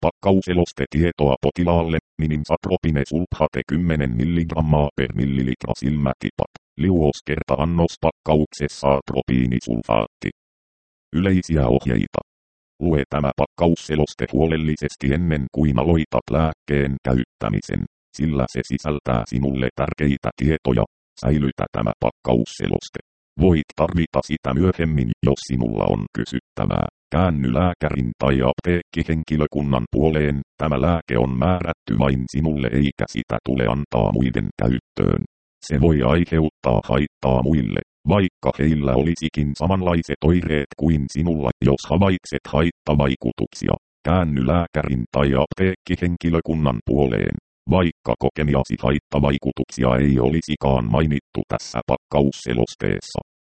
Pakkauselostetietoa potilaalle, minimsatropine sulfate 10 mg per millilitra silmätipat. Liuoskerta-annos pakkauksessa atropiinisulfaatti. Yleisiä ohjeita. Lue tämä pakkausseloste huolellisesti ennen kuin aloitat lääkkeen käyttämisen, sillä se sisältää sinulle tärkeitä tietoja. Säilytä tämä pakkausseloste. Voit tarvita sitä myöhemmin, jos sinulla on kysyttävää. Käänny lääkärin tai apteekkihenkilökunnan puoleen. Tämä lääke on määrätty vain sinulle eikä sitä tule antaa muiden käyttöön. Se voi aiheuttaa haittaa muille, vaikka heillä olisikin samanlaiset oireet kuin sinulla. Jos havaitset haittavaikutuksia, käänny lääkärin tai apteekkihenkilökunnan puoleen, vaikka kokemiasi haittavaikutuksia ei olisikaan mainittu tässä pakkausselosteessa.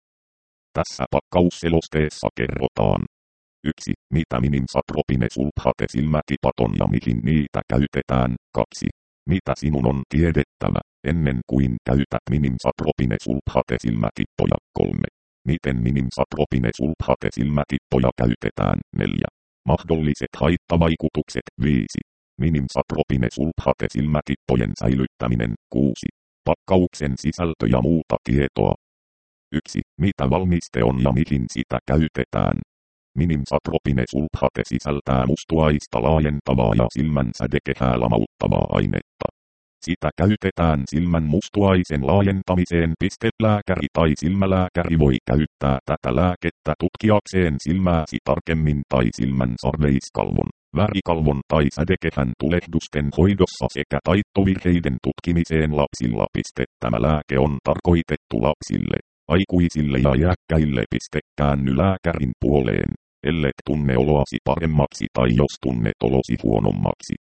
Tässä pakkausselosteessa kerrotaan: 1. Mitä minimsatropine sulfate silmätipat on ja mihin niitä käytetään. 2. Mitä sinun on tiedettävä ennen kuin käytät minimsatropine sulfate silmätippoja. 3. Miten minimsatropine sulfate silmätippoja käytetään. 4. Mahdolliset haittavaikutukset. 5. Minimsatropine sulfate silmätippojen säilyttäminen. 6. Pakkauksen sisältö ja muuta tietoa. 1. Mitä valmiste on ja mihin sitä käytetään. Minimsatropine sulfate sisältää mustuaista laajentavaa ja silmän sädekehää lamauttavaa ainetta. Sitä käytetään silmän mustuaisen laajentamiseen. Lääkäri tai silmälääkäri voi käyttää tätä lääkettä tutkiakseen silmääsi tarkemmin tai silmän sarveiskalvon, värikalvon tai sädekehän tulehdusten hoidossa sekä taittovirheiden tutkimiseen lapsilla. Tämä lääke on tarkoitettu lapsille, aikuisille ja iäkkäille. Käänny lääkärin puoleen, ellet tunne oloasi paremmaksi tai jos tunnet olosi huonommaksi.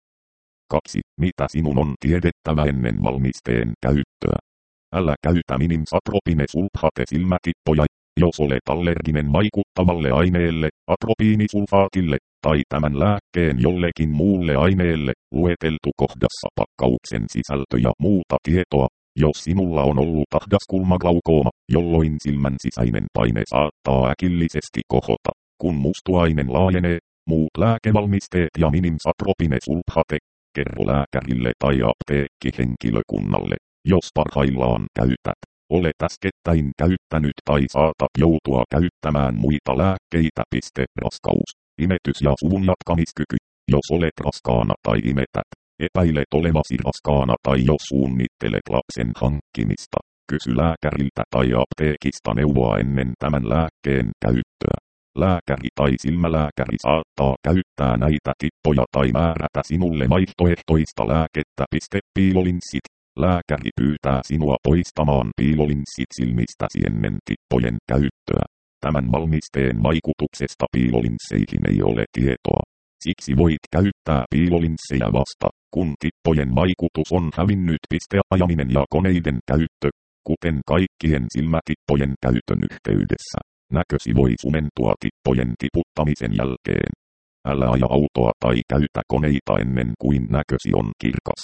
2. Mitä sinun on tiedettävä ennen valmisteen käyttöä? Älä käytä minimsatropine sulfate silmätippoja, jos olet allerginen vaikuttavalle aineelle, atropiinisulfaatille, tai tämän lääkkeen jollekin muulle aineelle. Lueteltu kohdassa pakkauksen sisältö ja muuta tietoa. Jos sinulla on ollut ahdaskulmaglaukoma, jolloin silmän sisäinen paine saattaa äkillisesti kohota, kun mustuainen laajenee, muut lääkevalmisteet ja minimsatropine sulfate, kerro lääkärille tai apteekkihenkilökunnalle, jos parhaillaan käytät, olet äskettäin käyttänyt tai saatat joutua käyttämään muita lääkkeitä. Raskaus, imetys ja suvun jatkamiskyky. Jos olet raskaana tai imetät, epäilet olevasi raskaana tai jos suunnittelet lapsen hankkimista, kysy lääkäriltä tai apteekista neuvoa ennen tämän lääkkeen käyttöä. Lääkäri tai silmälääkäri saattaa käyttää näitä tippoja tai määrätä sinulle vaihtoehtoista lääkettä. Piilolinssit. Lääkäri pyytää sinua poistamaan piilolinssit silmistäsi ennen tippojen käyttöä. Tämän valmisteen vaikutuksesta piilolinsseihin ei ole tietoa. Siksi voit käyttää piilolinssejä vasta, kun tippojen vaikutus on hävinnyt. Ajaminen ja koneiden käyttö, kuten kaikkien silmätippojen käytön yhteydessä. Näkösi voi sumentua tippojen tiputtamisen jälkeen. Älä aja autoa tai käytä koneita ennen kuin näkösi on kirkas.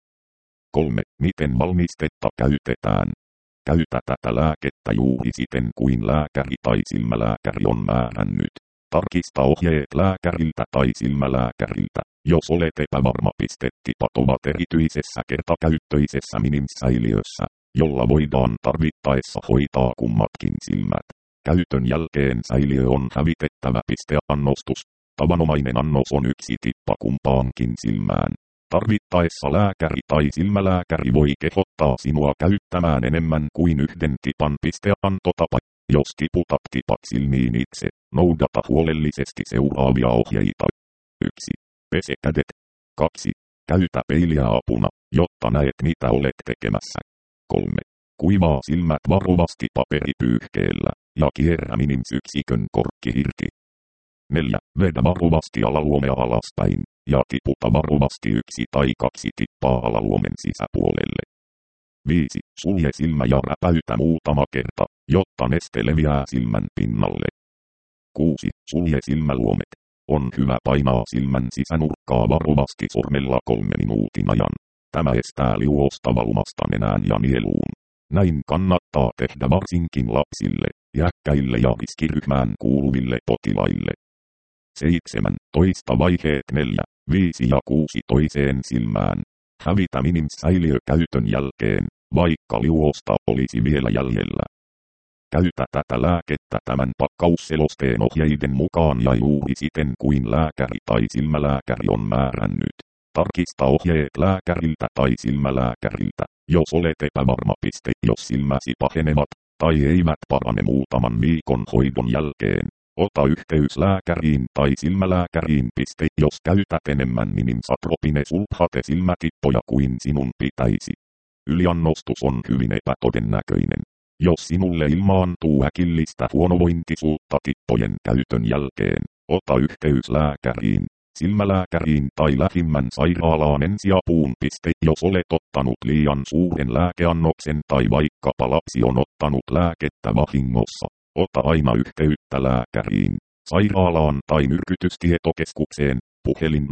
3. Miten valmistetta käytetään? Käytä tätä lääkettä juuri siten kuin lääkäri tai silmälääkäri on määrännyt. Tarkista ohjeet lääkäriltä tai silmälääkäriltä, jos olet epävarma. Tipat ovat erityisessä kertakäyttöisessä minimsäiliössä, jolla voidaan tarvittaessa hoitaa kummatkin silmät. Käytön jälkeen säiliö on hävitettävä. Annostus. Tavanomainen annos on 1 tippa kumpaankin silmään. Tarvittaessa lääkäri tai silmälääkäri voi kehottaa sinua käyttämään enemmän kuin 1 tipan. Antotapa. Jos tiputat tipat silmiin itse, noudata huolellisesti seuraavia ohjeita. 1. Pese kädet. 2. Käytä peiliä apuna, jotta näet mitä olet tekemässä. 3. Kuivaa silmät varovasti paperipyyhkeellä ja kierrä minimsyksikön korkki irti. 4. Vedä varovasti alaluomea alaspäin ja tiputa varovasti 1 tai 2 tippaa alaluomen sisäpuolelle. 5. Sulje silmä ja räpäytä muutama kerta, jotta neste leviää silmän pinnalle. 6. Sulje silmäluomet. On hyvä painaa silmän sisänurkkaa varovasti sormella 3 minuutin ajan. Tämä estää liuosta valumasta nenään ja nieluun. Näin kannattaa tehdä varsinkin lapsille, iäkkäille ja riskiryhmään kuuluville potilaille. 17 vaiheet 4, 5 ja 6 toiseen silmään. Hävitä Minims-säiliö käytön jälkeen, vaikka liuosta olisi vielä jäljellä. Käytä tätä lääkettä tämän pakkausselosteen ohjeiden mukaan ja juuri siten kuin lääkäri tai silmälääkäri on määrännyt. Tarkista ohjeet lääkäriltä tai silmälääkäriltä, jos olet epävarma. Jos silmäsi pahenevat tai eivät parane muutaman viikon hoidon jälkeen, ota yhteys lääkäriin tai silmälääkäriin. Jos käytät enemmän minimsatropine sulfate silmätippoja kuin sinun pitäisi. Yliannostus on hyvin epätodennäköinen. Jos sinulle ilmaantuu äkillistä huonovointisuutta tippojen käytön jälkeen, ota yhteys lääkäriin, silmälääkäriin tai lähimmän sairaalaan ensiapuun. Jos olet ottanut liian suuren lääkeannoksen tai vaikkapa lapsi on ottanut lääkettä vahingossa, ota aina yhteyttä lääkäriin, sairaalaan tai myrkytystietokeskukseen. Puhelin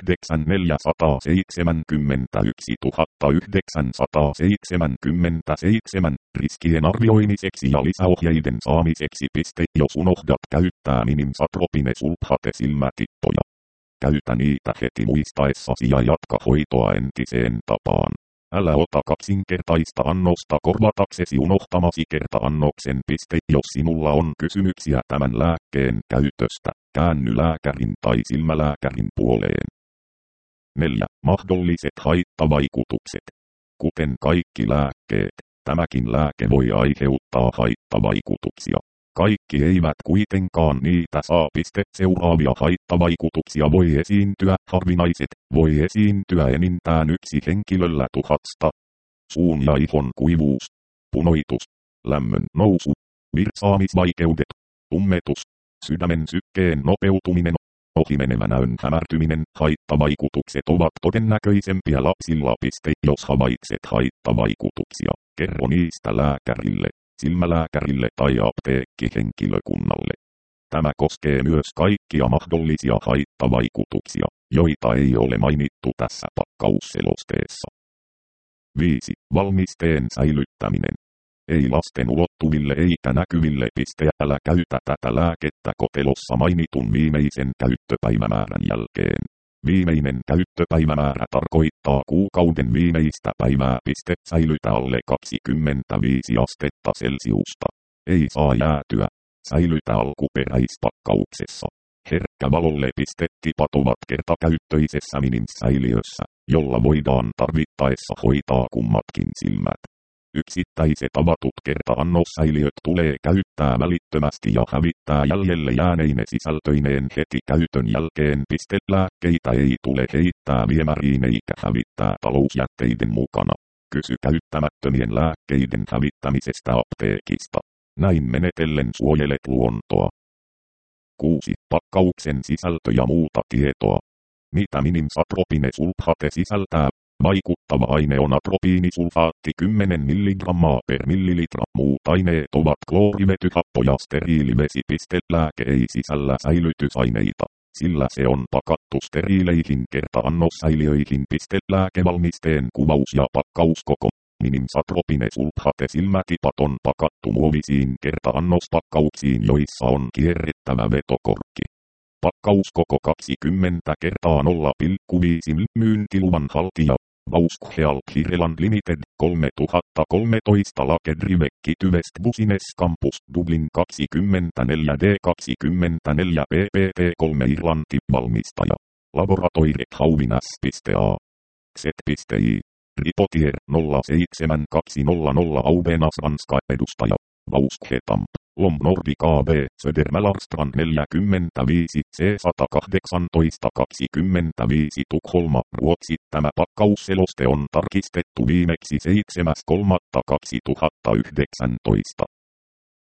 090711977 riskien arvioimiseksi ja lisäohjeiden saamiseksi. Jos unohdat käyttää minimsatropine sulfate silmätippoja, käytä niitä heti muistaessasi ja jatka hoitoa entiseen tapaan. Älä ota kaksinkertaista annosta korvataksesi unohtamasi kerta-annoksen. Jos sinulla on kysymyksiä tämän lääkkeen käytöstä, käänny lääkärin tai silmälääkärin puoleen. 4. Mahdolliset haittavaikutukset. Kuten kaikki lääkkeet, tämäkin lääke voi aiheuttaa haittavaikutuksia. Kaikki eivät kuitenkaan niitä saa. Seuraavia haittavaikutuksia voi esiintyä. Harvinaiset voi esiintyä enintään yksi henkilöllä 1000. Suun ja ihon kuivuus, punoitus, lämmön nousu, virtsaamisvaikeudet, tummetus, sydämen sykkeen nopeutuminen, ohimenevä näön hämärtyminen. Haittavaikutukset ovat todennäköisempiä lapsilla. Jos havaitset haittavaikutuksia, kerro niistä lääkärille, silmälääkärille tai apteekkihenkilökunnalle. Tämä koskee myös kaikkia mahdollisia haittavaikutuksia, joita ei ole mainittu tässä pakkausselosteessa. 5. Valmisteen säilyttäminen. Ei lasten ulottuville eikä näkyville. Älä käytä tätä lääkettä kotelossa mainitun viimeisen käyttöpäivämäärän jälkeen. Viimeinen käyttöpäivämäärä tarkoittaa kuukauden viimeistä päivää. Säilytä alle 25 astetta Celsiusta. Ei saa jäätyä. Säilytä alkuperäispakkauksessa. Herkkävalolle tipat ovat kertakäyttöisessä minimsäiliössä, jolla voidaan tarvittaessa hoitaa kummatkin silmät. Yksittäiset avatut kerta-annossäiliöt tulee käyttää välittömästi ja hävittää jäljelle jääneine sisältöineen heti käytön jälkeen. Lääkkeitä ei tule heittää viemäriin eikä hävittää talousjätteiden mukana. Kysy käyttämättömien lääkkeiden hävittämisestä apteekista. Näin menetellen suojelet luontoa. 6. Pakkauksen sisältö ja muuta tietoa. Mitä minimsatropine sulfate sisältää? Vaikuttava aine on atropiinisulfaatti 10 mg per millilitra. Muut aineet ovat kloorivetyhappo ja steriilivesi. Lääke ei sisällä säilytysaineita, sillä se on pakattu steriileihin kerta-annossäiliöihin. Lääkevalmisteen kuvaus ja pakkauskoko. Minimsatropine sulfate silmätipat on pakattu muovisiin kerta-annospakkauksiin, joissa on kierrettävä vetokorkki. Pakkauskoko 20 kertaa 0,5 myyntiluvan haltija. Vauskhealth Ireland Limited 3013 Lake Drive West Business Campus Dublin 24D24 PPT 3 Irlanti valmistaja. Laboratoire Hauvinas.a Xet.i Ripotier 07200 Aubenas Ranska edustaja. Vauskhetamp Lom Nordic AB Södermälarstrand 45 C118 25 Tukholma Ruotsi. Tämä pakkausseloste on tarkistettu viimeksi 7.3.2019.